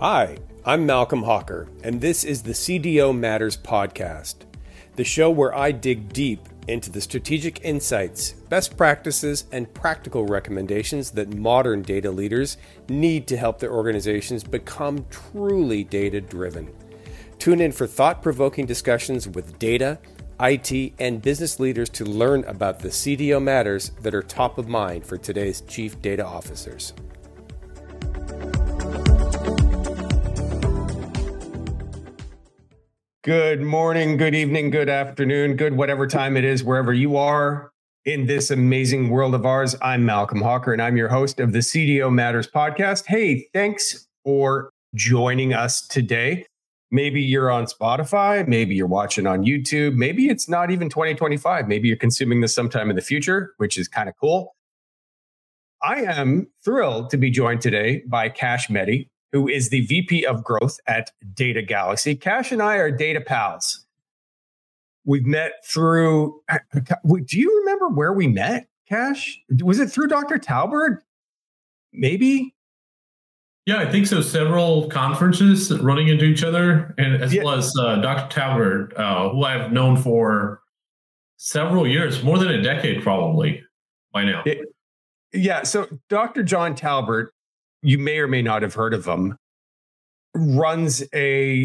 Hi, I'm Malcolm Hawker, and this is the CDO Matters podcast, the show where I dig deep into the strategic insights, best practices, and practical recommendations that modern data leaders need to help their organizations become truly data-driven. Tune in for thought-provoking discussions with data, IT, and business leaders to learn about the CDO matters that are top of mind for today's chief data officers. Good morning, good evening, good afternoon, good whatever time it is, wherever you are in this amazing world of ours. I'm Malcolm Hawker, and I'm your host of the CDO Matters podcast. Hey, thanks for joining us today. Maybe you're on Spotify, maybe you're watching on YouTube, maybe it's not even 2025. Maybe you're consuming this sometime in the future, which is kind of cool. I am thrilled to be joined today by Kash Mehdi, who is the VP of Growth at Data Galaxy. Kash and I are data pals. We've met through, do you remember where we met, Kash? Was it through Dr. Talbert? Maybe? Yeah, I think so. Several conferences running into each other, and as well as Dr. Talbert, who I've known for several years, more than a decade probably by now. So Dr. John Talbert, you may or may not have heard of him, runs a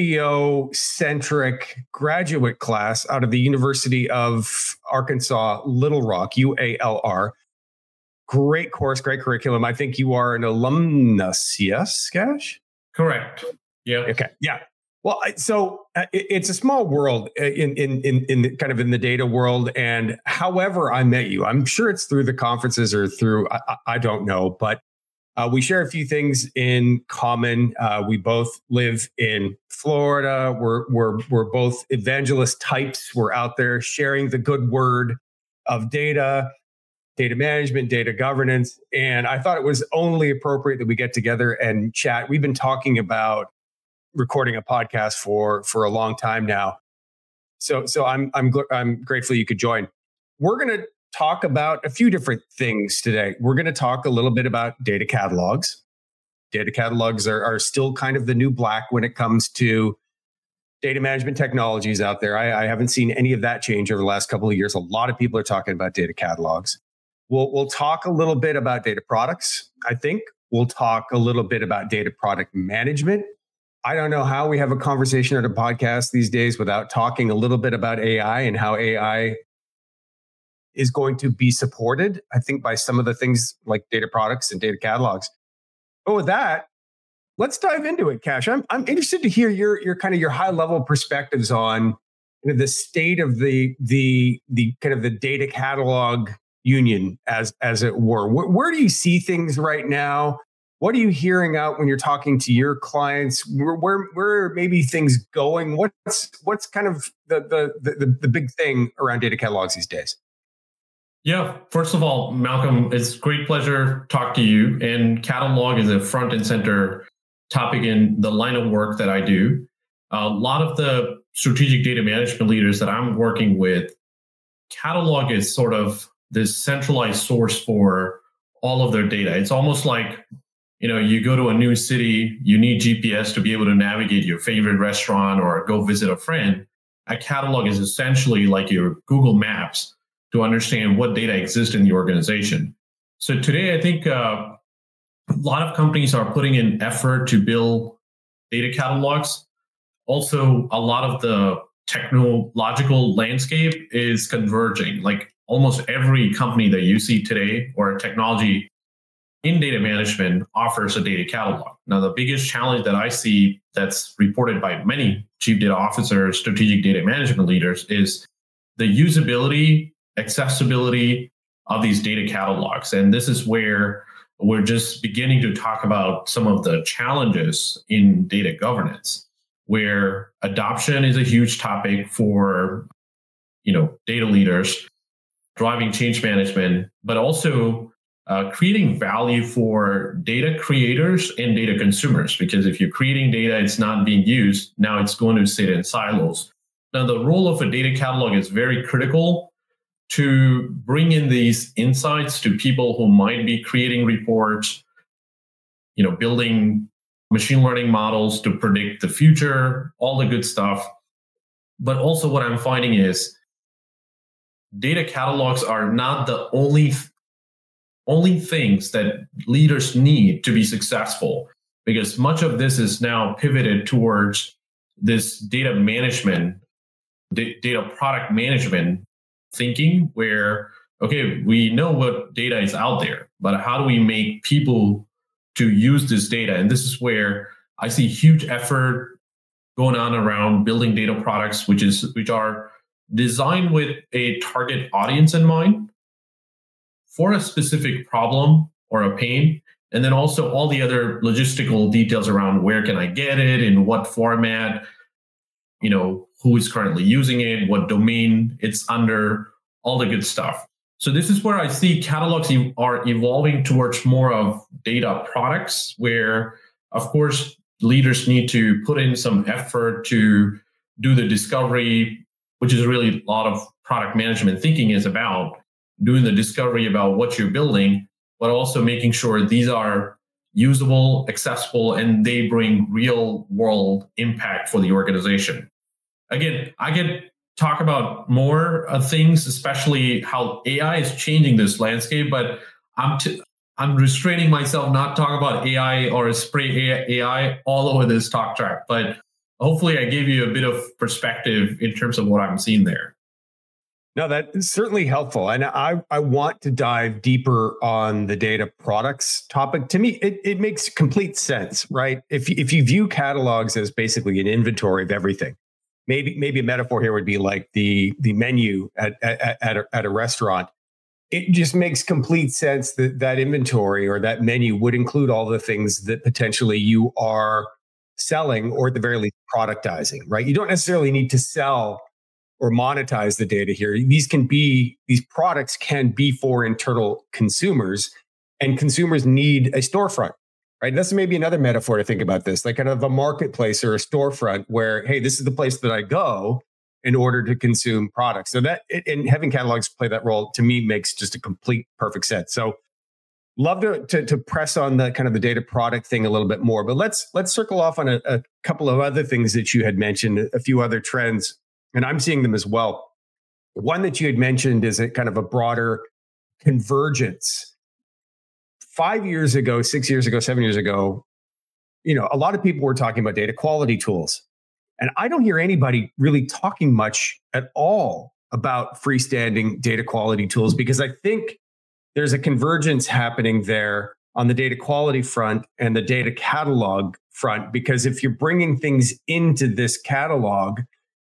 CDO-centric graduate class out of the University of Arkansas, Little Rock, UALR. Great course, great curriculum. I think you are an alumnus, yes, Kash? Correct. Yeah. Okay. Yeah. Well, so it's a small world in the data world, and however I met you, I'm sure it's through the conferences or through I don't know, but we share a few things in common. We both live in Florida. We're both evangelist types. We're out there sharing the good word of data management, data governance. And I thought it was only appropriate that we get together and chat. We've been talking about recording a podcast for a long time now. So I'm grateful you could join. We're going to talk about a few different things today. We're going to talk a little bit about data catalogs. Data catalogs are still kind of the new black when it comes to data management technologies out there. I haven't seen any of that change over the last couple of years. A lot of people are talking about data catalogs. We'll talk a little bit about data products. I think we'll talk a little bit about data product management. I don't know how we have a conversation or a podcast these days without talking a little bit about AI and how AI is going to be supported, I think, by some of the things like data products and data catalogs. But with that, let's dive into it, Kash. I'm interested to hear your kind of your high level perspectives on the state of the kind of the data catalog union, as it were. Where do you see things right now? What are you hearing out when you're talking to your clients? Where are maybe things going? What's kind of the big thing around data catalogs these days? Yeah, first of all, Malcolm, it's a great pleasure to talk to you. And catalog is a front and center topic in the line of work that I do. A lot of the strategic data management leaders that I'm working with, catalog is sort of this centralized source for all of their data. It's almost like, you go to a new city, you need GPS to be able to navigate your favorite restaurant or go visit a friend. A catalog is essentially like your Google Maps to understand what data exists in the organization. So today, I think a lot of companies are putting in effort to build data catalogs. Also, a lot of the technological landscape is converging. Like almost every company that you see today or technology in data management offers a data catalog. Now, the biggest challenge that I see that's reported by many chief data officers, strategic data management leaders is the usability, accessibility of these data catalogs. And this is where we're just beginning to talk about some of the challenges in data governance, where adoption is a huge topic for, data leaders, driving change management, but also creating value for data creators and data consumers. Because if you're creating data, it's not being used, now it's going to sit in silos. Now, the role of a data catalog is very critical to bring in these insights to people who might be creating reports, building machine learning models to predict the future, all the good stuff. But also what I'm finding is data catalogs are not the only things that leaders need to be successful, because much of this is now pivoted towards this data management, data product management thinking, where, okay, we know what data is out there, but how do we make people to use this data? And this is where I see huge effort going on around building data products, which are designed with a target audience in mind for a specific problem or a pain. And then also all the other logistical details around where can I get it, in what format, who is currently using it, what domain it's under, all the good stuff. So this is where I see catalogs are evolving towards more of data products, where, of course, leaders need to put in some effort to do the discovery, which is really a lot of product management thinking is about, doing the discovery about what you're building, but also making sure these are usable, accessible, and they bring real world impact for the organization. Again, I can talk about more things, especially how AI is changing this landscape, but I'm restraining myself not talk about AI or spray AI all over this talk track. But hopefully I gave you a bit of perspective in terms of what I'm seeing there. No, that is certainly helpful. And I want to dive deeper on the data products topic. To me, it makes complete sense, right? If you view catalogs as basically an inventory of everything, maybe a metaphor here would be like the menu at a restaurant. It just makes complete sense that inventory or that menu would include all the things that potentially you are selling, or at the very least productizing, right? You don't necessarily need to sell or monetize the data here. These products can be for internal consumers, and consumers need a storefront, right? That's maybe another metaphor to think about this, like kind of a marketplace or a storefront where, hey, this is the place that I go in order to consume products. So that, and having catalogs play that role, to me, makes just a complete perfect sense. So love to press on the kind of the data product thing a little bit more, but let's circle off on a couple of other things that you had mentioned, a few other trends, and I'm seeing them as well. One that you had mentioned is a kind of a broader convergence. 5 years ago, 6 years ago, 7 years ago, a lot of people were talking about data quality tools. And I don't hear anybody really talking much at all about freestanding data quality tools, because I think there's a convergence happening there on the data quality front and the data catalog front. Because if you're bringing things into this catalog,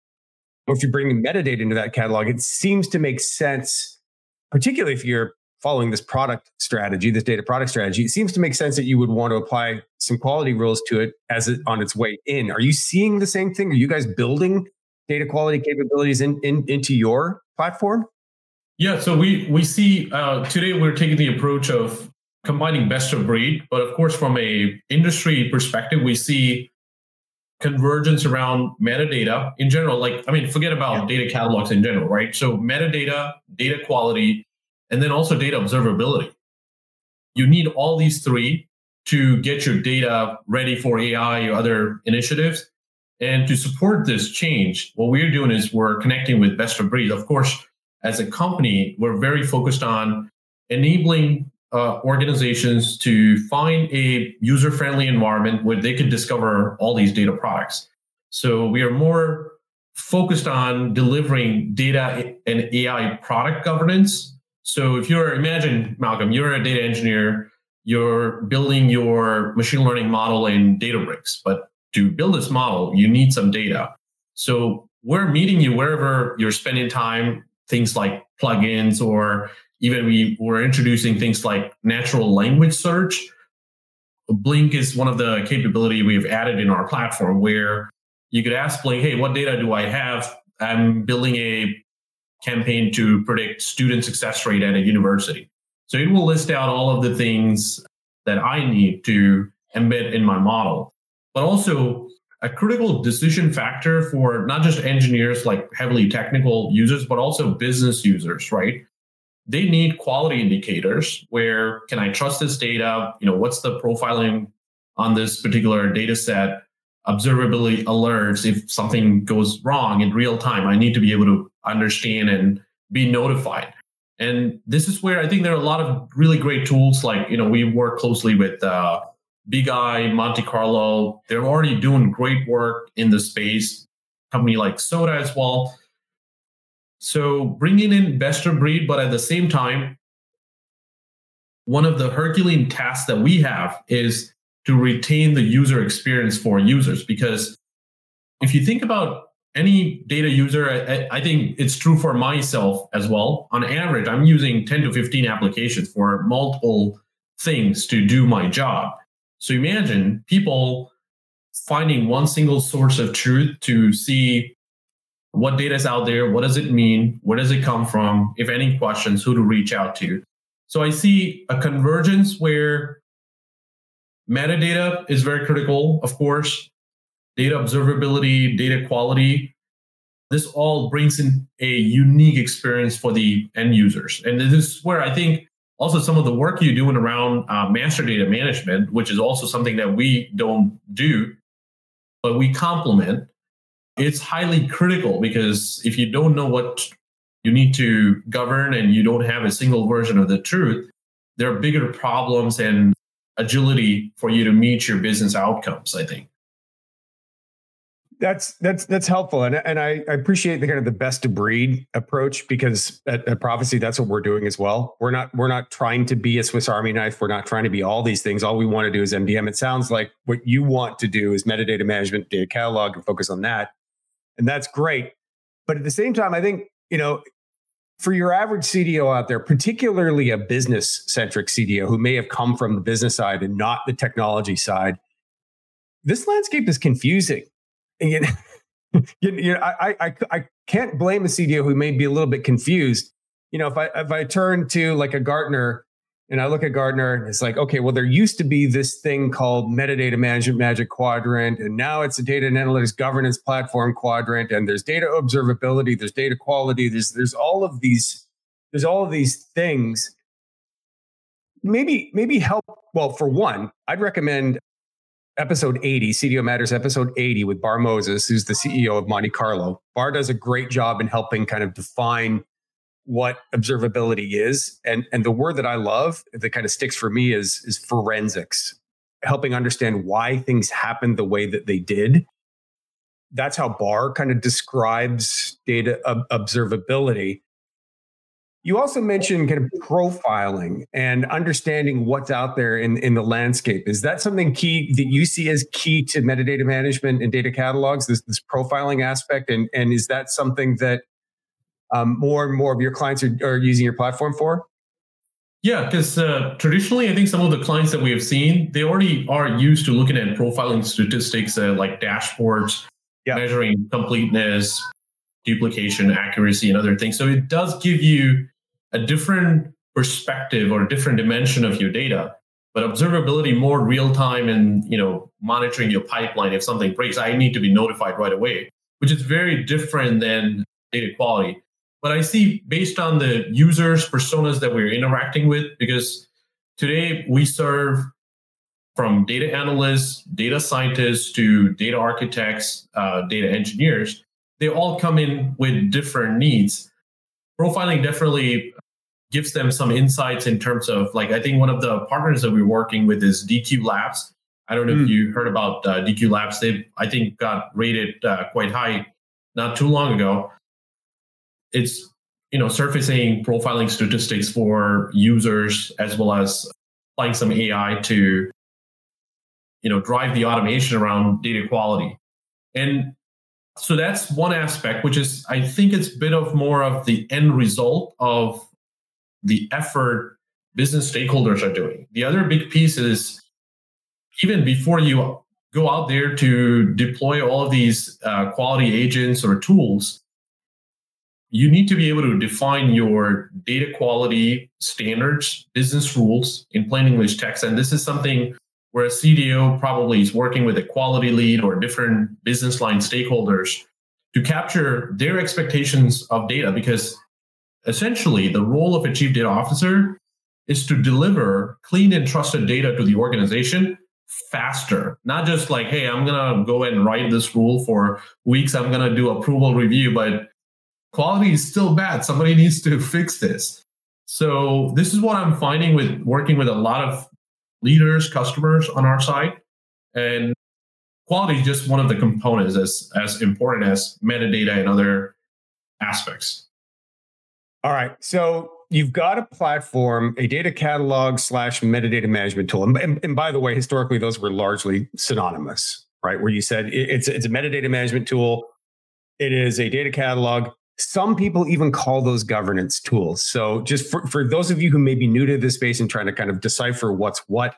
or if you're bringing metadata into that catalog, it seems to make sense, particularly if you're following this product strategy, this data product strategy. It seems to make sense that you would want to apply some quality rules to it as it on its way in. Are you seeing the same thing? Are you guys building data quality capabilities into your platform? Yeah, so we see today we're taking the approach of combining best of breed, but of course from a industry perspective, we see convergence around metadata in general. Forget about data catalogs in general, right? So metadata, data quality, and then also data observability. You need all these three to get your data ready for AI or other initiatives. And to support this change, what we're doing is we're connecting with best of breed. Of course, as a company, we're very focused on enabling organizations to find a user-friendly environment where they can discover all these data products. So we are more focused on delivering data and AI product governance. So imagine, Malcolm, you're a data engineer, you're building your machine learning model in Databricks, but to build this model, you need some data. So we're meeting you wherever you're spending time, things like plugins, or even we're introducing things like natural language search. Blink is one of the capability we've added in our platform, where you could ask Blink, hey, what data do I have? I'm building a campaign to predict student success rate at a university. So it will list out all of the things that I need to embed in my model, but also a critical decision factor for not just engineers, like heavily technical users, but also business users, right? They need quality indicators. Where can I trust this data? What's the profiling on this particular data set, observability alerts if something goes wrong in real time. I need to be able to understand and be notified. And this is where I think there are a lot of really great tools. Like, we work closely with BigEye, Monte Carlo. They're already doing great work in the space. Company like Soda as well. So bringing in best of breed, but at the same time, one of the Herculean tasks that we have is to retain the user experience for users. Because if you think about any data user, I think it's true for myself as well. On average, I'm using 10 to 15 applications for multiple things to do my job. So imagine people finding one single source of truth to see what data is out there, what does it mean, where does it come from, if any questions, who to reach out to. So I see a convergence where metadata is very critical, of course, data observability, data quality. This all brings in a unique experience for the end users. And this is where I think also some of the work you're doing around master data management, which is also something that we don't do, but we complement. It's highly critical, because if you don't know what you need to govern and you don't have a single version of the truth, there are bigger problems and agility for you to meet your business outcomes, I think. That's helpful, and I appreciate the kind of the best of breed approach, because at Prophecy, that's what we're doing as well. We're not trying to be a Swiss Army knife. We're not trying to be all these things. All we want to do is MDM. It sounds like what you want to do is metadata management, data catalog, and focus on that, and that's great. But at the same time, I think for your average CDO out there, particularly a business-centric CDO who may have come from the business side and not the technology side, this landscape is confusing. And I can't blame a CDO who may be a little bit confused. If I turn to like a Gartner and I look at Gartner, and it's like, okay, well, there used to be this thing called metadata management Magic Quadrant, and now it's a data and analytics governance platform quadrant, and there's data observability, there's data quality, there's all of these things. Maybe help. Well, for one, I'd recommend episode 80, CDO Matters, episode 80 with Bar Moses, who's the CEO of Monte Carlo. Bar does a great job in helping kind of define what observability is. And the word that I love that kind of sticks for me is forensics, helping understand why things happened the way that they did. That's how Bar kind of describes data observability. You also mentioned kind of profiling and understanding what's out there in the landscape. Is that something key that you see as key to metadata management and data catalogs, this profiling aspect? And is that something that more and more of your clients are using your platform for? Yeah, because traditionally, I think some of the clients that we have seen, they already are used to looking at profiling statistics like dashboards, measuring completeness, duplication, accuracy, and other things. So it does give you a different perspective or a different dimension of your data. But observability, more real time, and monitoring your pipeline. If something breaks, I need to be notified right away, which is very different than data quality. But I see, based on the users, personas that we're interacting with, because today we serve from data analysts, data scientists, to data architects, data engineers. They all come in with different needs. Profiling definitely gives them some insights in terms of, like, I think one of the partners that we're working with is DQ Labs. I don't know if you heard about DQ Labs. They, I think, got rated quite high not too long ago. It's surfacing profiling statistics for users, as well as applying some AI to drive the automation around data quality. And so that's one aspect, which is, I think it's a bit of more of the end result of the effort business stakeholders are doing. The other big piece is, even before you go out there to deploy all of these quality agents or tools, you need to be able to define your data quality standards, business rules in plain English text. And this is something where a CDO probably is working with a quality lead or different business line stakeholders to capture their expectations of data, because essentially the role of a chief data officer is to deliver clean and trusted data to the organization faster, not just like, hey, I'm going to go and write this rule for weeks. I'm going to do approval review, but quality is still bad. Somebody needs to fix this. So this is what I'm finding with working with a lot of leaders, customers on our side. And quality is just one of the components as important as metadata and other aspects. All right. So you've got a platform, a data catalog / metadata management tool. And by the way, historically, those were largely synonymous, right? Where you said it's a metadata management tool. It is a data catalog. Some people even call those governance tools. So just for those of you who may be new to this space and trying to kind of decipher what's what,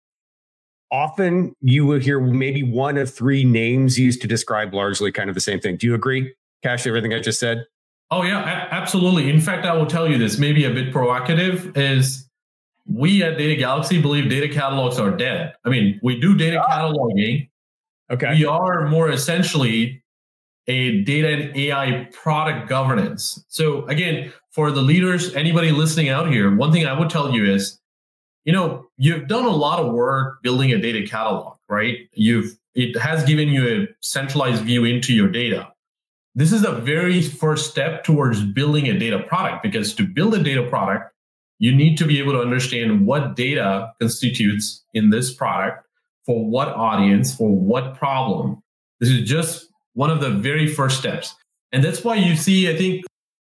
often you will hear maybe one of three names used to describe largely kind of the same thing. Do you agree, Kash, everything I just said? Oh, yeah, absolutely. In fact, I will tell you this, maybe a bit provocative, is we at Data Galaxy believe data catalogs are dead. I mean, we do data cataloging. Okay. We are more essentially a data and AI product governance. So again, for the leaders, anybody listening out here, one thing I would tell you is, you've done a lot of work building a data catalog, right? It has given you a centralized view into your data. This is the very first step towards building a data product, because to build a data product, you need to be able to understand what data constitutes in this product, for what audience, for what problem. This is just one of the very first steps. And that's why you see, I think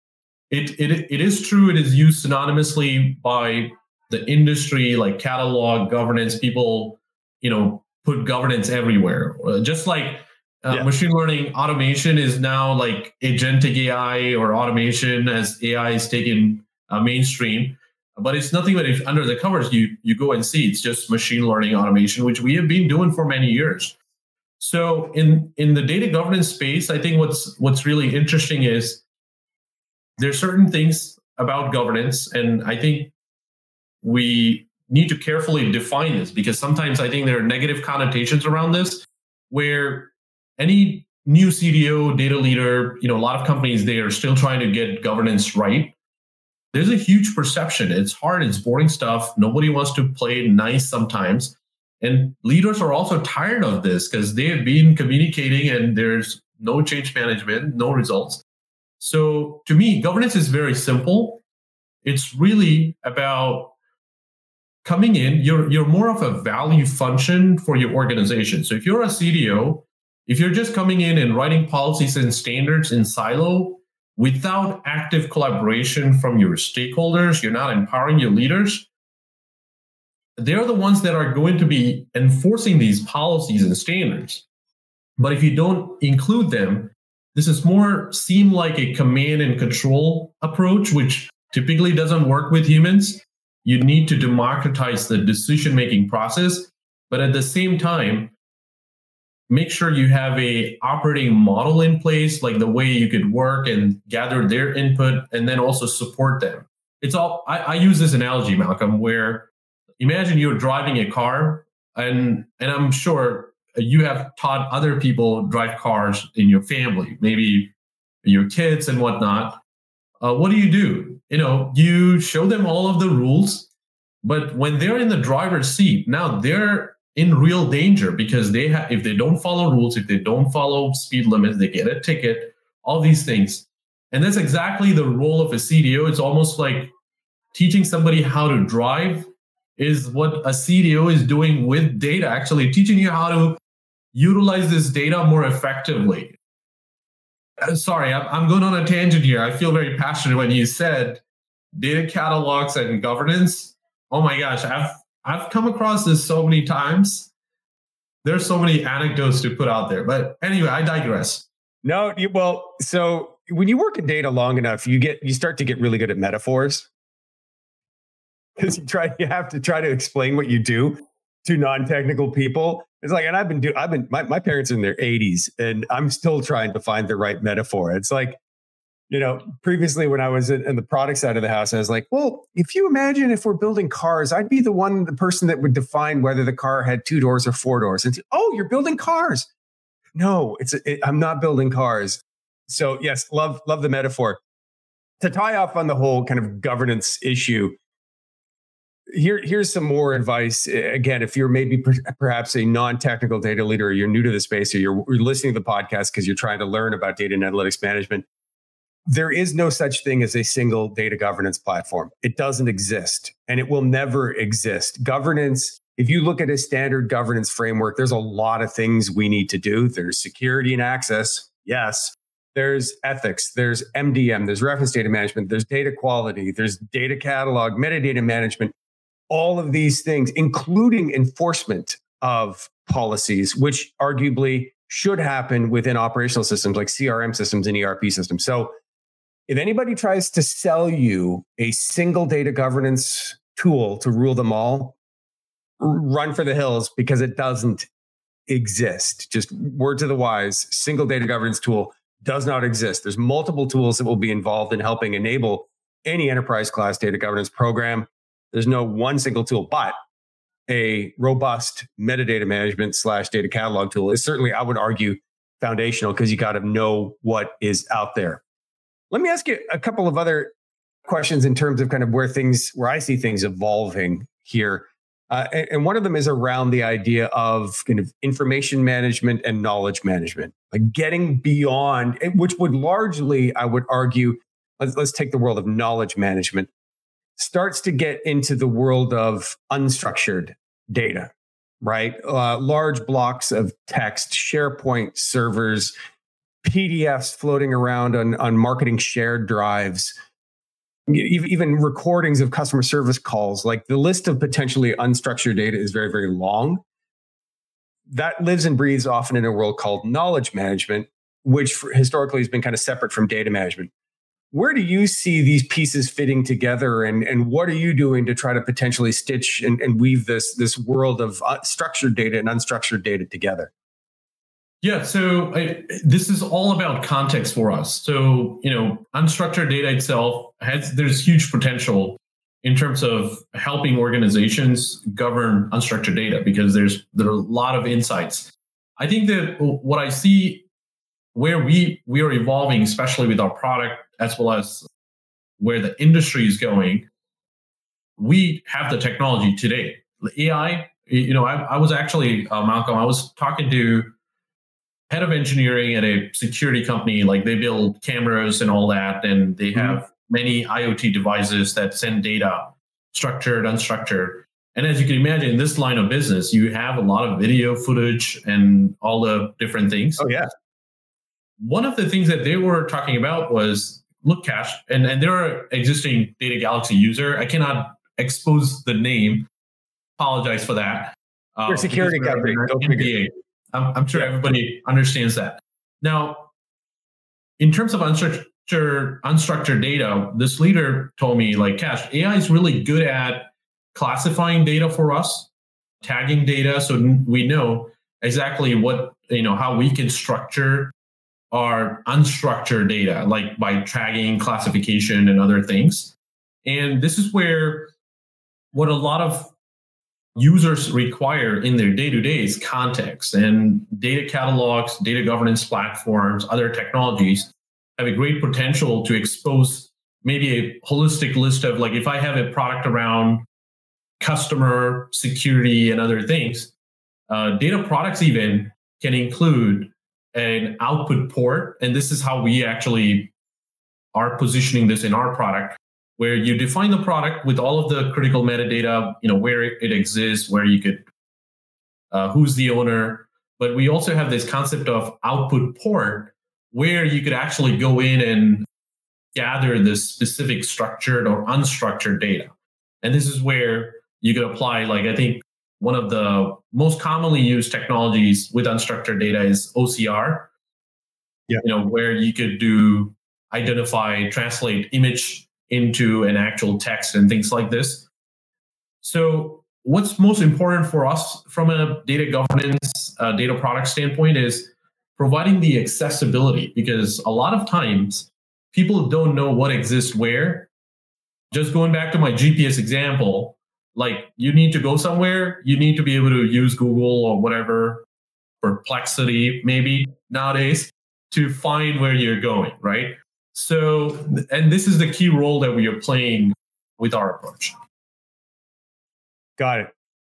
it is true, it is used synonymously by the industry, like catalog, governance. People, put governance everywhere. Just like machine learning automation is now like agentic AI or automation as AI is taken mainstream. But it's nothing but if under the covers, you go and see it's just machine learning automation, which we have been doing for many years. So in the data governance space, I think what's really interesting is there's certain things about governance, and I think we need to carefully define this, because sometimes I think there are negative connotations around this, where any new CDO, data leader, a lot of companies, they are still trying to get governance right. There's a huge perception. It's hard. It's boring stuff. Nobody wants to play nice sometimes. And leaders are also tired of this because they have been communicating and there's no change management, no results. So to me, governance is very simple. It's really about coming in. You're more of a value function for your organization. So if you're a CDO, if you're just coming in and writing policies and standards in silo without active collaboration from your stakeholders, you're not empowering your leaders. They're the ones that are going to be enforcing these policies and standards. But if you don't include them, this is more seem like a command and control approach, which typically doesn't work with humans. You need to democratize the decision-making process, but at the same time, make sure you have a operating model in place, like the way you could work and gather their input and then also support them. It's all, I use this analogy, Malcolm, where imagine you're driving a car, and I'm sure you have taught other people drive cars in your family, maybe your kids and whatnot. What do? You show them all of the rules, but when they're in the driver's seat, now they're in real danger because if they don't follow rules, if they don't follow speed limits, they get a ticket, all these things. And that's exactly the role of a CDO. It's almost like teaching somebody how to drive is what a CDO is doing with data, actually teaching you how to utilize this data more effectively. Sorry, I'm going on a tangent here. I feel very passionate when you said data catalogs and governance. Oh my gosh, I've come across this so many times. There's so many anecdotes to put out there. But anyway, I digress. No, so when you work in data long enough, you start to get really good at metaphors. Because you have to try to explain what you do to non-technical people. It's like, and my parents are in their 80s, and I'm still trying to find the right metaphor. It's like, previously when I was in the product side of the house, I was like, well, if you imagine if we're building cars, I'd be the person that would define whether the car had 2 doors or 4 doors. And oh, you're building cars. No, I'm not building cars. So yes, love the metaphor. To tie off on the whole kind of governance issue, Here's some more advice. Again, if you're maybe perhaps a non-technical data leader, or you're new to the space, or you're listening to the podcast because you're trying to learn about data and analytics management, there is no such thing as a single data governance platform. It doesn't exist, and it will never exist. Governance, if you look at a standard governance framework, there's a lot of things we need to do. There's security and access. Yes. There's ethics, there's MDM, there's reference data management, there's data quality, there's data catalog, metadata management, all of these things, including enforcement of policies, which arguably should happen within operational systems like CRM systems and ERP systems. So if anybody tries to sell you a single data governance tool to rule them all, run for the hills, because it doesn't exist. Just word to the wise, single data governance tool does not exist. There's multiple tools that will be involved in helping enable any enterprise class data governance program. There's no one single tool, but a robust metadata management / data catalog tool is certainly, I would argue, foundational, because you got to know what is out there. Let me ask you a couple of other questions in terms of kind of where I see things evolving here. And one of them is around the idea of kind of information management and knowledge management, like getting beyond, which would largely, I would argue, let's take the world of knowledge management, starts to get into the world of unstructured data, right? Large blocks of text, SharePoint servers, PDFs floating around on marketing shared drives, even recordings of customer service calls. Like, the list of potentially unstructured data is very, very long. That lives and breathes often in a world called knowledge management, which historically has been kind of separate from data management. Where do you see these pieces fitting together, and what are you doing to try to potentially stitch and weave this world of structured data and unstructured data together? Yeah, so this is all about context for us. So, unstructured data itself there's huge potential in terms of helping organizations govern unstructured data, because there are a lot of insights. I think that what I see where we are evolving, especially with our product, as well as where the industry is going, we have the technology today. AI, I was actually, Malcolm, I was talking to head of engineering at a security company. Like, they build cameras and all that, and they have many IoT devices that send data, structured, unstructured. And as you can imagine, in this line of business, you have a lot of video footage and all the different things. Oh, yeah. One of the things that they were talking about was, look, Cash, and they're an existing Data Galaxy user. I cannot expose the name. Apologize for that. You're a security company. I'm sure everybody understands that. Now, in terms of unstructured data, this leader told me, like, Cash, AI is really good at classifying data for us, tagging data, so we know exactly how we can structure our unstructured data, like by tagging, classification, and other things. And this is where what a lot of users require in their day-to-day is context, and data catalogs, data governance platforms, other technologies have a great potential to expose maybe a holistic list of, like, if I have a product around customer security and other things, data products even can include an output port. And this is how we actually are positioning this in our product, where you define the product with all of the critical metadata, where it exists, where you could, who's the owner. But we also have this concept of output port, where you could actually go in and gather this specific structured or unstructured data. And this is where you could apply, like, I think one of the most commonly used technologies with unstructured data is OCR, where you could identify, translate image into an actual text and things like this. So what's most important for us from a data governance, data product standpoint is providing the accessibility, because a lot of times people don't know what exists where. Just going back to my GPS example, like, you need to go somewhere, you need to be able to use Google or whatever, Perplexity maybe nowadays, to find where you're going, right? So, and this is the key role that we are playing with our approach. Got it.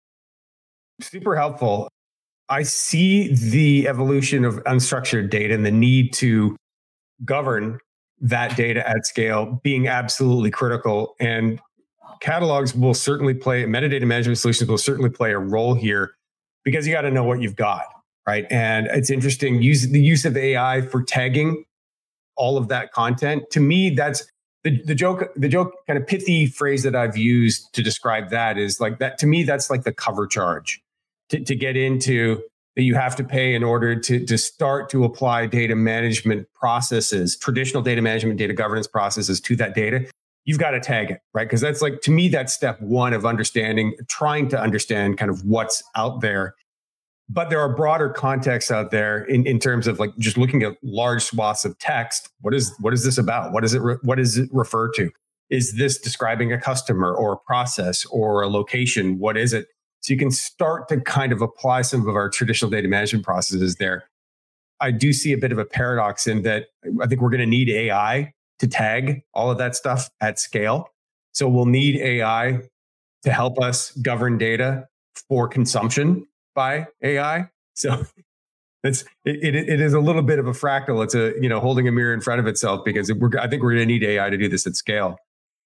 Super helpful. I see the evolution of unstructured data and the need to govern that data at scale being absolutely critical. And catalogs will certainly play, metadata management solutions will certainly play a role here because you got to know what you've got, right? And it's interesting, the use of AI for tagging all of that content. To me, that's the joke kind of pithy phrase that I've used to describe that is like that. To me, that's like the cover charge to get into that you have to pay in order to start to apply data management processes, traditional data management, data governance processes to that data. You've got to tag it, right? Because that's like, to me, that's step one of understanding, trying to understand kind of what's out there. But there are broader contexts out there in terms of like just looking at large swaths of text. What is this about? What does it refer to? Is this describing a customer or a process or a location? What is it? So you can start to kind of apply some of our traditional data management processes there. I do see a bit of a paradox in that I think we're going to need AI to tag all of that stuff at scale. So we'll need AI to help us govern data for consumption by AI. So it is a little bit of a fractal. It's holding a mirror in front of itself because I think we're going to need AI to do this at scale.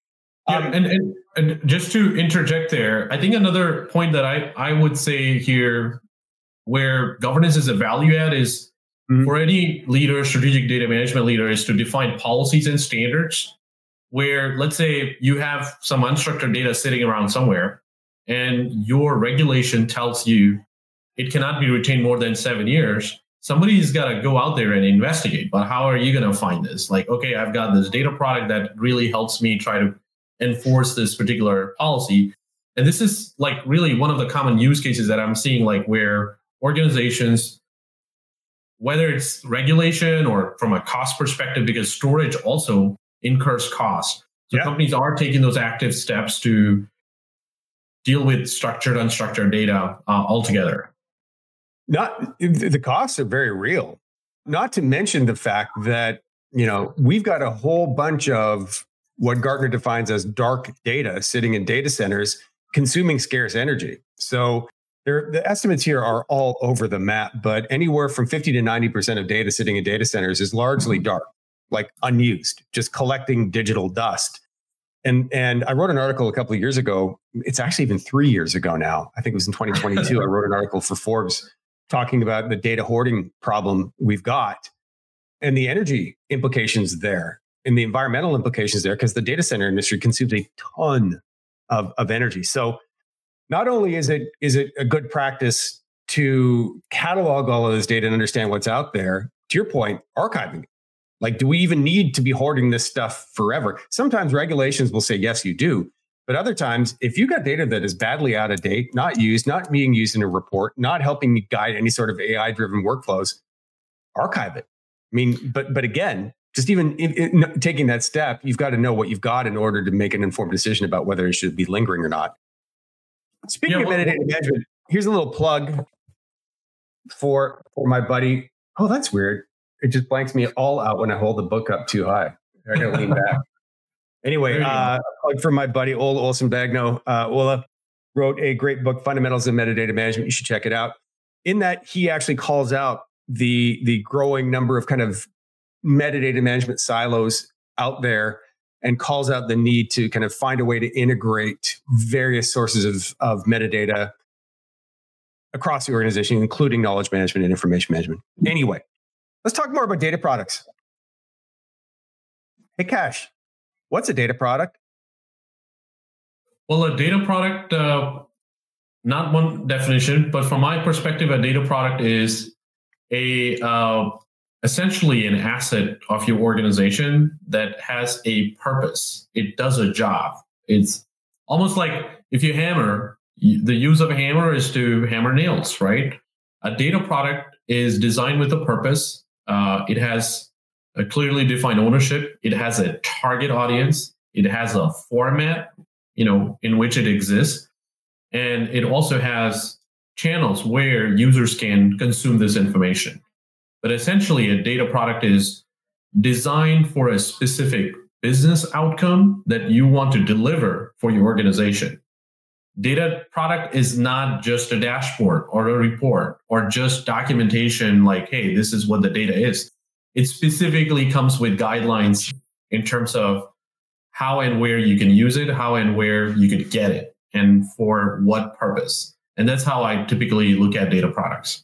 Yeah, and just to interject there, I think another point that I would say here where governance is a value add is for any leader, strategic data management leader, is to define policies and standards where, let's say you have some unstructured data sitting around somewhere and your regulation tells you it cannot be retained more than 7 years. Somebody's got to go out there and investigate. But how are you going to find this? Like, okay, I've got this data product that really helps me try to enforce this particular policy. And this is like really one of the common use cases that I'm seeing, like where organizations, whether it's regulation or from a cost perspective, because storage also incurs costs. So companies are taking those active steps to deal with structured, unstructured data altogether. The costs are very real. Not to mention the fact that, we've got a whole bunch of what Gartner defines as dark data sitting in data centers consuming scarce energy. So the estimates here are all over the map, but anywhere from 50 to 90% of data sitting in data centers is largely dark, like unused, just collecting digital dust. And I wrote an article a couple of years ago. It's actually even 3 years ago now. I think it was in 2022. I wrote an article for Forbes talking about the data hoarding problem we've got and the energy implications there and the environmental implications there, because the data center industry consumes a ton of energy. So not only is it a good practice to catalog all of this data and understand what's out there, to your point, archiving it. Like, do we even need to be hoarding this stuff forever? Sometimes regulations will say, yes, you do. But other times, if you got data that is badly out of date, not used, not being used in a report, not helping me guide any sort of AI-driven workflows, archive it. I mean, but again, just even in taking that step, you've got to know what you've got in order to make an informed decision about whether it should be lingering or not. Speaking of metadata management, here's a little plug for my buddy. Oh, that's weird. It just blanks me all out when I hold the book up too high. I gotta lean back. Anyway, plug for my buddy Ola Olsen-Bagno. Ola wrote a great book, Fundamentals of Metadata Management. You should check it out. In that, he actually calls out the growing number of kind of metadata management silos out there and calls out the need to kind of find a way to integrate various sources of metadata across the organization, including knowledge management and information management. Anyway, let's talk more about data products. Hey, Kash, what's a data product? Well, a data product, not one definition, but from my perspective, a data product is essentially an asset of your organization that has a purpose. It does a job. It's almost like if you hammer, the use of a hammer is to hammer nails, right? A data product is designed with a purpose. It has a clearly defined ownership. It has a target audience. It has a format, in which it exists. And it also has channels where users can consume this information. But essentially, a data product is designed for a specific business outcome that you want to deliver for your organization. data product is not just a dashboard or a report or just documentation like, hey, this is what the data is. It specifically comes with guidelines in terms of how and where you can use it, how and where you could get it, and for what purpose. And that's how I typically look at data products.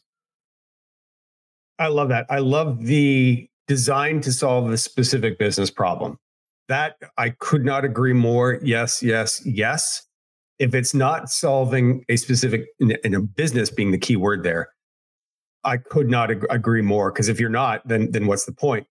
I love that. I love the design to solve a specific business problem. That I could not agree more. Yes, yes, yes. If it's not solving a specific, in a business being the key word there, I could not agree more. Because if you're not, then what's the point?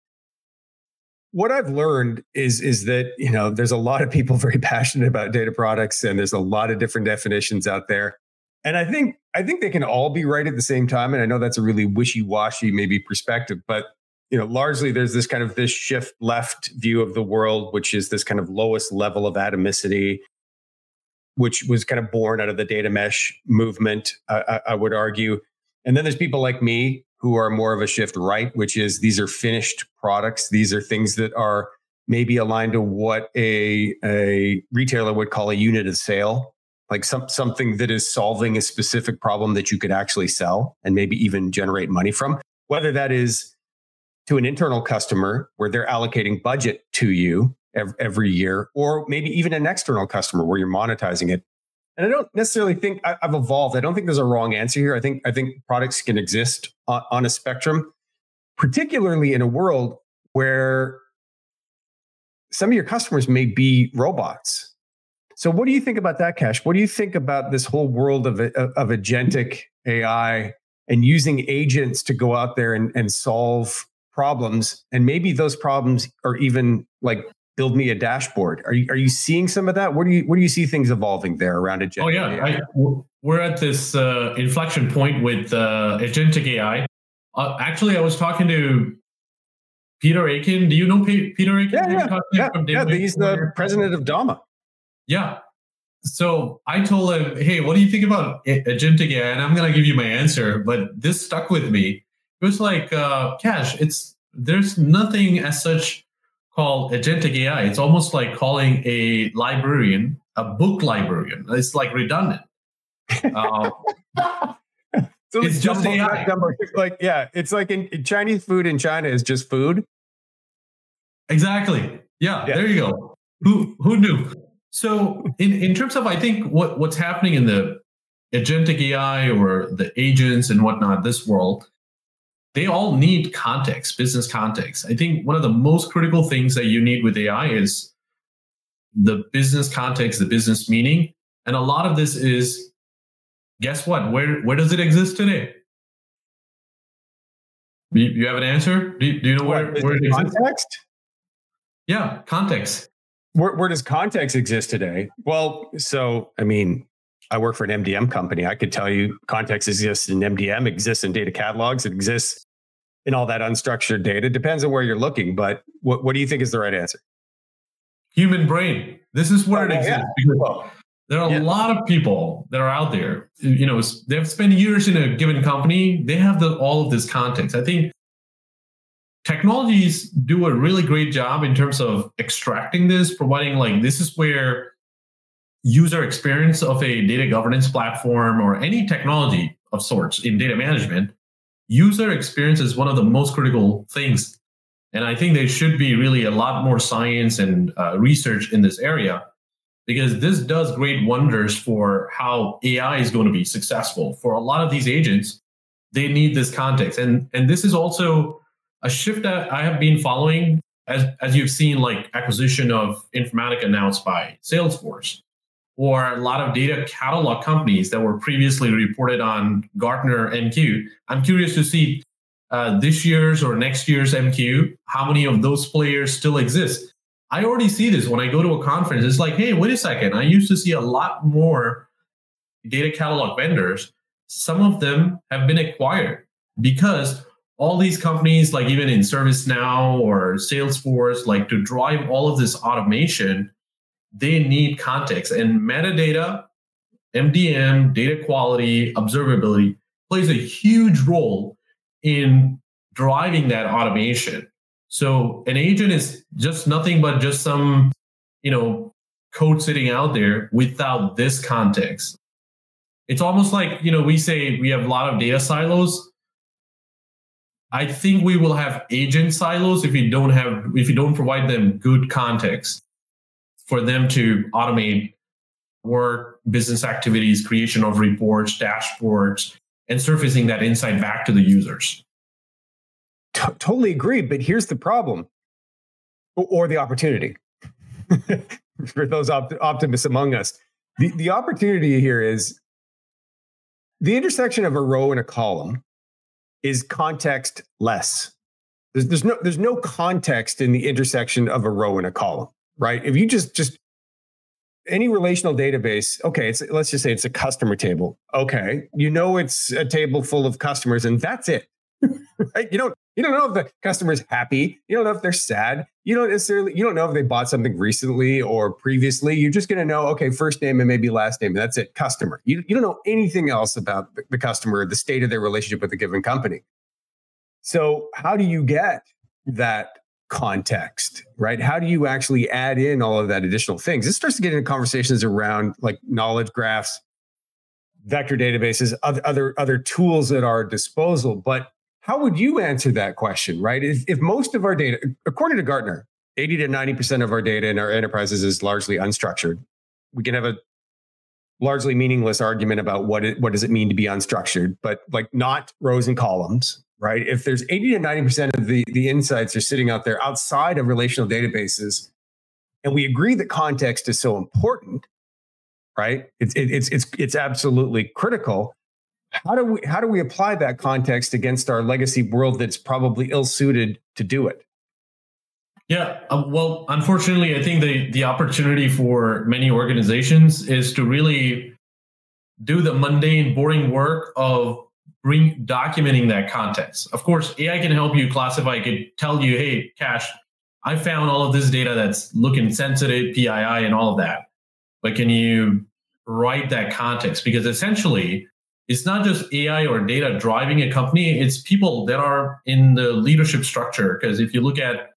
What I've learned is that, there's a lot of people very passionate about data products, and there's a lot of different definitions out there. And I think they can all be right at the same time. And I know that's a really wishy-washy maybe perspective, but largely there's this shift left view of the world, which is this kind of lowest level of atomicity, which was kind of born out of the data mesh movement, I would argue. And then there's people like me who are more of a shift right, which is these are finished products. These are things that are maybe aligned to what a retailer would call a unit of sale, like something that is solving a specific problem that you could actually sell and maybe even generate money from, whether that is to an internal customer where they're allocating budget to you every year, or maybe even an external customer where you're monetizing it. And I don't necessarily think I've evolved. I don't think there's a wrong answer here. I think products can exist on a spectrum, particularly in a world where some of your customers may be robots. So what do you think about that, Kash? What do you think about this whole world of agentic AI and using agents to go out there and solve problems? And maybe those problems are even like, build me a dashboard. Are you seeing some of that? Where do you see things evolving there around agentic AI? We're at this inflection point with agentic AI. Actually, I was talking to Peter Aiken. Do you know Peter Aiken? Yeah. He's the president of Dama. Yeah. So I told him, hey, what do you think about agentic AI? And I'm going to give you my answer, but this stuck with me. It was like, Kash, there's nothing as such called agentic AI. It's almost like calling a librarian a book librarian. It's like redundant. So it's just AI. It's like in Chinese food in China is just food. Exactly. Yeah. There you go. Who knew? So in terms of, I think what's happening in the agentic AI or the agents and whatnot, this world, they all need context, business context. I think one of the most critical things that you need with AI is the business context, the business meaning. And a lot of this is, guess what? Where does it exist today? You have an answer? Do you know where it exists? Context? Yeah, context. Where does context exist today? Well, so, I work for an MDM company. I could tell you context exists in MDM, exists in data catalogs, it exists in all that unstructured data. It depends on where you're looking, but what do you think is the right answer? Human brain. This is where it exists. Yeah. There are a lot of people that are out there. They've spent years in a given company. They have all of this context. I think technologies do a really great job in terms of extracting this, providing this is where user experience of a data governance platform or any technology of sorts in data management, user experience is one of the most critical things. And I think there should be really a lot more science and research in this area, because this does great wonders for how AI is going to be successful. For a lot of these agents, they need this context. And this is also a shift that I have been following as you've seen, like acquisition of Informatica announced by Salesforce, or a lot of data catalog companies that were previously reported on Gartner MQ. I'm curious to see this year's or next year's MQ, how many of those players still exist. I already see this when I go to a conference. It's like, hey, wait a second. I used to see a lot more data catalog vendors. Some of them have been acquired because all these companies, like even in ServiceNow or Salesforce, like to drive all of this automation, they need context. And metadata, MDM, data quality, observability plays a huge role in driving that automation. So an agent is just nothing but just some, code sitting out there without this context. It's almost like, we say we have a lot of data silos. I think we will have agent silos if you don't provide them good context for them to automate work, business activities, creation of reports, dashboards, and surfacing that insight back to the users. Totally agree. But here's the problem, or the opportunity for those optimists among us. The opportunity here is the intersection of a row and a column is context less. There's no context in the intersection of a row and a column, right? If you just any relational database, okay, let's just say it's a customer table. Okay, it's a table full of customers, and that's it. Right? You don't know if the customer's happy. You don't know if they're sad. You don't know if they bought something recently or previously. You're just going to know, okay, first name and maybe last name, and that's it. Customer. You don't know anything else about the customer, the state of their relationship with a given company. So how do you get that context, right? How do you actually add in all of that additional things? This starts to get into conversations around like knowledge graphs, vector databases, other tools at our disposal. But how would you answer that question, right? If most of our data, according to Gartner, 80 to 90% of our data in our enterprises is largely unstructured. We can have a largely meaningless argument about what does it mean to be unstructured, but like not rows and columns, right? If there's 80 to 90% of the insights are sitting out there outside of relational databases, and we agree that context is so important, right? It's absolutely critical. How do we apply that context against our legacy world that's probably ill-suited to do it? Yeah, well, unfortunately, I think the opportunity for many organizations is to really do the mundane, boring work of documenting that context. Of course, AI can help you classify. It could tell you, hey, Cash, I found all of this data that's looking sensitive, PII, and all of that. But can you write that context? Because essentially, it's not just AI or data driving a company, it's people that are in the leadership structure. Because if you look at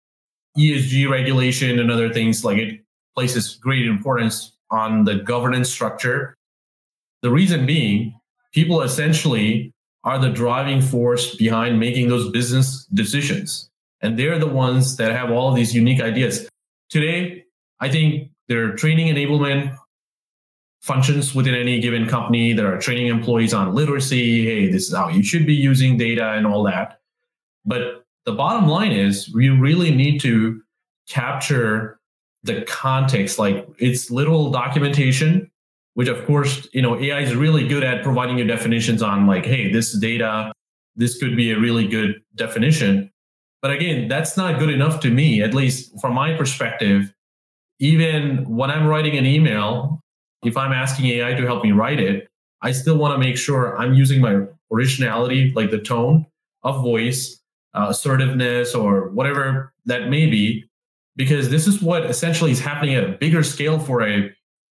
ESG regulation and other things, like it places great importance on the governance structure. The reason being, people essentially are the driving force behind making those business decisions. And they're the ones that have all of these unique ideas. Today, I think there are training enablement functions within any given company that are training employees on literacy. Hey, this is how you should be using data and all that. But the bottom line is we really need to capture the context, like it's literal documentation, which of course, AI is really good at providing you definitions on like, hey, this data, this could be a really good definition. But again, that's not good enough to me, at least from my perspective. Even when I'm writing an email, if I'm asking AI to help me write it, I still want to make sure I'm using my originality, like the tone of voice, assertiveness, or whatever that may be, because this is what essentially is happening at a bigger scale for a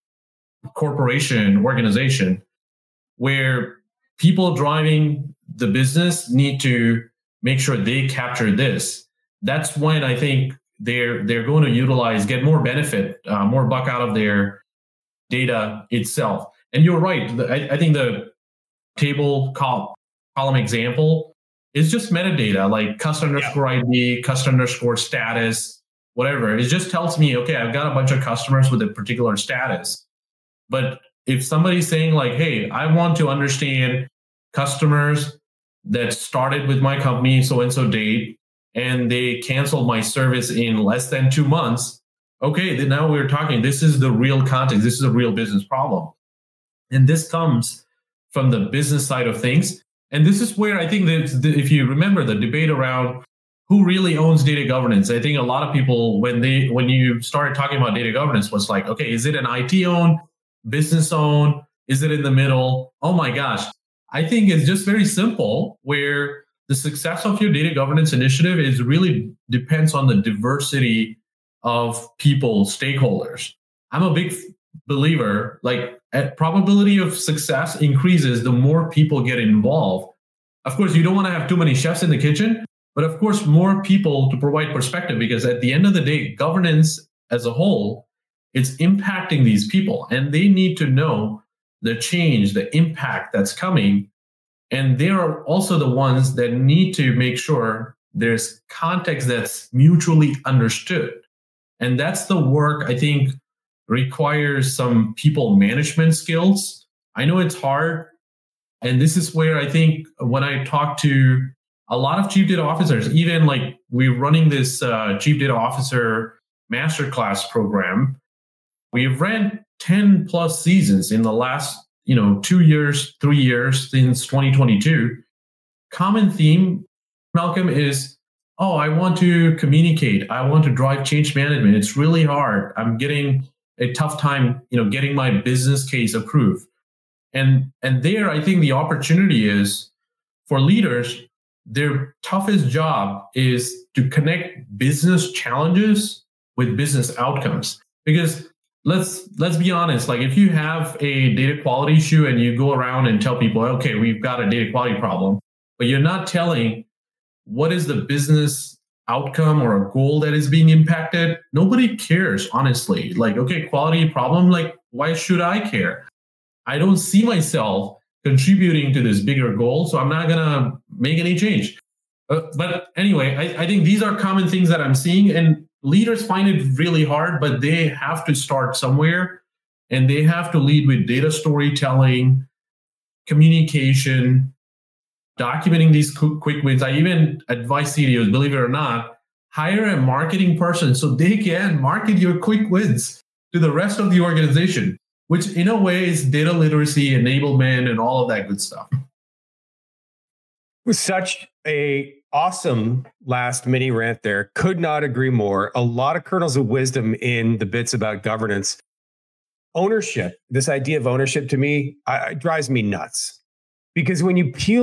corporation organization, where people driving the business need to make sure they capture this. That's when I think they're going to get more benefit, more buck out of their data itself. And you're right. I think the table column example is just metadata, like customer underscore ID, customer underscore status, whatever. It just tells me, okay, I've got a bunch of customers with a particular status. But if somebody's saying like, hey, I want to understand customers that started with my company so-and-so date, and they canceled my service in less than 2 months, okay, then now we're talking, this is the real context. This is a real business problem. And this comes from the business side of things. And this is where I think that if you remember the debate around who really owns data governance, I think a lot of people, when you started talking about data governance, was like, okay, is it an IT owned, business owned? Is it in the middle? Oh my gosh. I think it's just very simple, where the success of your data governance initiative is really depends on the diversity of people, stakeholders. I'm a big believer, like probability of success increases the more people get involved. Of course, you don't want to have too many chefs in the kitchen, but of course, more people to provide perspective, because at the end of the day, governance as a whole it's impacting these people, and they need to know the change, the impact that's coming. And they are also the ones that need to make sure there's context that's mutually understood. And that's the work I think requires some people management skills. I know it's hard. And this is where I think when I talk to a lot of chief data officers, even like we're running this chief data officer masterclass program, we've ran 10 plus seasons in the last 2 years, 3 years since 2022. Common theme, Malcolm, is, I want to communicate. I want to drive change management. It's really hard. I'm getting a tough time, getting my business case approved. And there, I think the opportunity is for leaders, their toughest job is to connect business challenges with business outcomes. Because let's be honest, like if you have a data quality issue and you go around and tell people, okay, we've got a data quality problem, but you're not telling what is the business outcome or a goal that is being impacted, nobody cares, honestly. Like, okay, quality problem, like, why should I care? I don't see myself contributing to this bigger goal, so I'm not going to make any change. But anyway, I think these are common things that I'm seeing, and leaders find it really hard, but they have to start somewhere, and they have to lead with data storytelling, communication, documenting these quick wins. I even advise CDOs, believe it or not, hire a marketing person so they can market your quick wins to the rest of the organization, which in a way is data literacy, enablement, and all of that good stuff. It was such a awesome last mini rant there. Could not agree more. A lot of kernels of wisdom in the bits about governance. Ownership, this idea of ownership to me, it drives me nuts. Because when you peel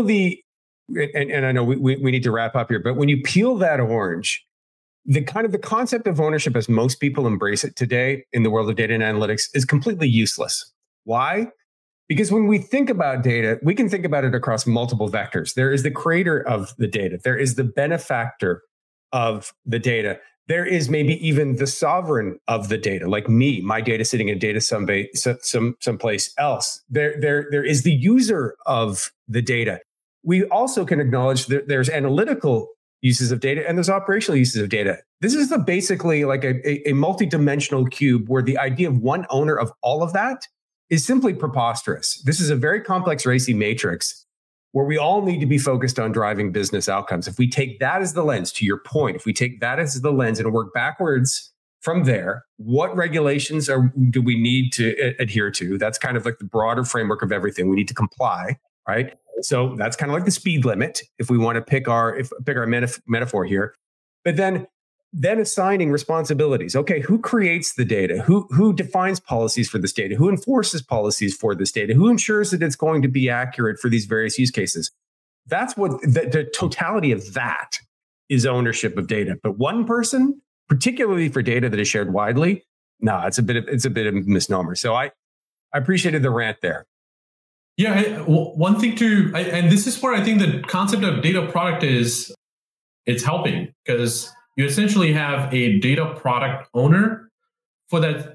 and I know we need to wrap up here, but when you peel that orange, the concept of ownership as most people embrace it today in the world of data and analytics is completely useless. Why? Because when we think about data, we can think about it across multiple vectors. There is the creator of the data. There is the benefactor of the data. There is maybe even the sovereign of the data, like me, my data sitting in data someplace else. There is the user of the data. We also can acknowledge that there's analytical uses of data and there's operational uses of data. This is basically like a multi-dimensional cube where the idea of one owner of all of that is simply preposterous. This is a very complex racy matrix where we all need to be focused on driving business outcomes. If we take that as the lens, to your point, if we take that as the lens and work backwards from there, what regulations do we need to adhere to? That's kind of like the broader framework of everything. We need to comply, right? So that's kind of like the speed limit, if we want to pick our metaphor here. But then assigning responsibilities. Okay, who creates the data? Who defines policies for this data? Who enforces policies for this data? Who ensures that it's going to be accurate for these various use cases? That's what the totality of that is, ownership of data. But one person, particularly for data that is shared widely, it's a bit of a misnomer. So I appreciated the rant there. Yeah, one thing and this is where I think the concept of data product it's helping, because you essentially have a data product owner for that,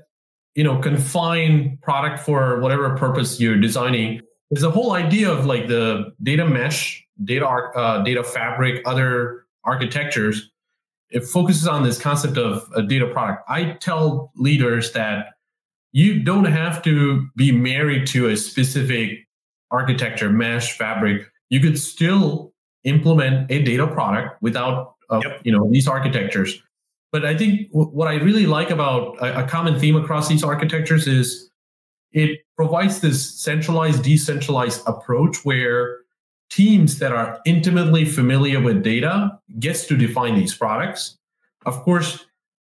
confined product for whatever purpose you're designing. There's a whole idea of like the data mesh, data fabric, other architectures. It focuses on this concept of a data product. I tell leaders that you don't have to be married to a specific architecture, mesh, fabric. You could still implement a data product without these architectures. But I think what I really like about a common theme across these architectures is it provides this centralized, decentralized approach where teams that are intimately familiar with data gets to define these products. Of course,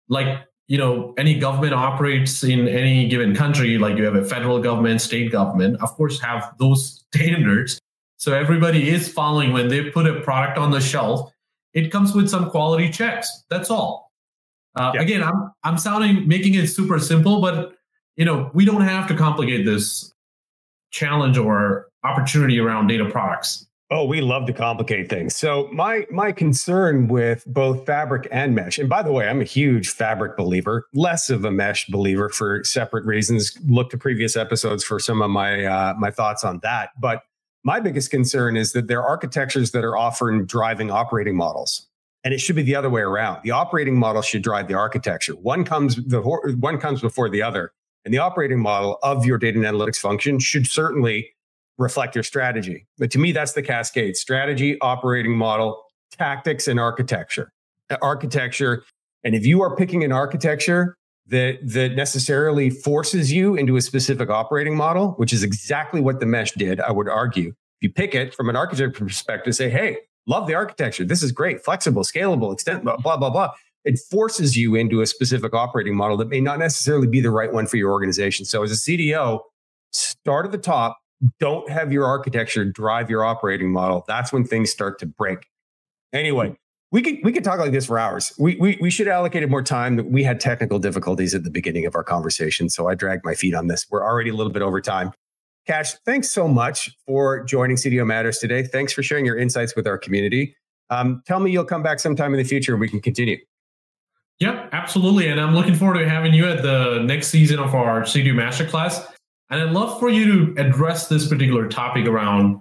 any government operates in any given country, like you have a federal government, state government, of course, have those standards. So everybody is following when they put a product on the shelf. It comes with some quality checks. That's all. Again, I'm making it super simple, but we don't have to complicate this challenge or opportunity around data products. Oh, we love to complicate things. So my concern with both Fabric and Mesh, and by the way, I'm a huge Fabric believer, less of a Mesh believer for separate reasons. Look to previous episodes for some of my thoughts on that. But my biggest concern is that there are architectures that are often driving operating models, and it should be the other way around. The operating model should drive the architecture. One comes before the other, and the operating model of your data and analytics function should certainly reflect your strategy. But to me, that's the cascade: strategy, operating model, tactics, and architecture. Architecture. And if you are picking an architecture that necessarily forces you into a specific operating model, which is exactly what the Mesh did, I would argue. If you pick it from an architecture perspective, say, hey, love the architecture. This is great, flexible, scalable, extent, blah, blah, blah. It forces you into a specific operating model that may not necessarily be the right one for your organization. So as a CDO, start at the top. Don't have your architecture drive your operating model. That's when things start to break. Anyway, we could talk like this for hours. We should have allocated more time. We had technical difficulties at the beginning of our conversation, so I dragged my feet on this. We're already a little bit over time. Kash, thanks so much for joining CDO Matters today. Thanks for sharing your insights with our community. Tell me you'll come back sometime in the future and we can continue. Yep, absolutely. And I'm looking forward to having you at the next season of our CDO Masterclass. And I'd love for you to address this particular topic around,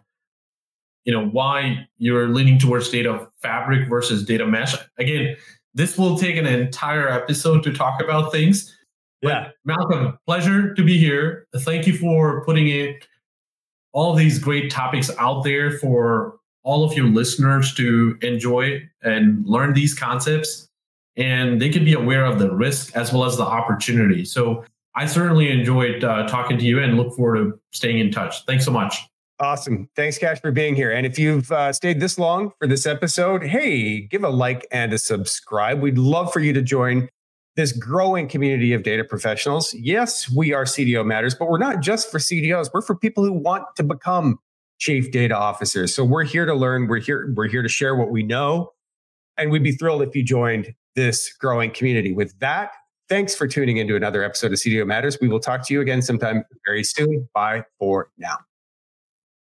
why you're leaning towards data fabric versus data mesh. Again, this will take an entire episode to talk about things. Yeah. But Malcolm, pleasure to be here. Thank you for putting all these great topics out there for all of your listeners to enjoy and learn these concepts. And they can be aware of the risk as well as the opportunity. So I certainly enjoyed talking to you and look forward to staying in touch. Thanks so much. Awesome. Thanks, Kash, for being here. And if you've stayed this long for this episode, hey, give a like and a subscribe. We'd love for you to join this growing community of data professionals. Yes, we are CDO Matters, but we're not just for CDOs. We're for people who want to become chief data officers. So we're here to learn. We're here to share what we know. And we'd be thrilled if you joined this growing community. With that, thanks for tuning into another episode of CDO Matters. We will talk to you again sometime very soon. Bye for now.